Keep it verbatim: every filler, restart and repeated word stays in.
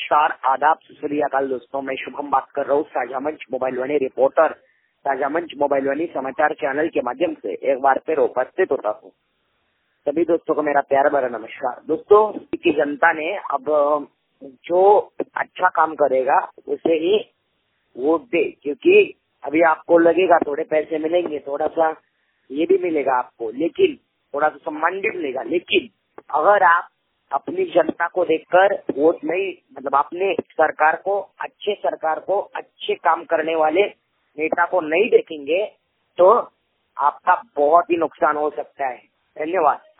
नमस्कार, आदाब, सत श्री अकाल दोस्तों। मैं शुभम बात कर रहा हूँ साझा मंच मोबाइल वाणी रिपोर्टर, साझा मंच मोबाइल वाणी समाचार चैनल के माध्यम से एक बार फिर उपस्थित होता हूँ। सभी दोस्तों को मेरा प्यार भरा नमस्कार। दोस्तों की जनता ने अब जो अच्छा काम करेगा उसे ही वोट दे, क्योंकि अभी आपको लगेगा थोड़े पैसे मिलेंगे, थोड़ा सा ये भी मिलेगा आपको, लेकिन थोड़ा सा सम्मान भी मिलेगा, लेकिन अगर आप अपनी जनता को देखकर वोट नहीं, मतलब अपने सरकार को, अच्छे सरकार को, अच्छे काम करने वाले नेता को नहीं देखेंगे तो आपका बहुत ही नुकसान हो सकता है। धन्यवाद।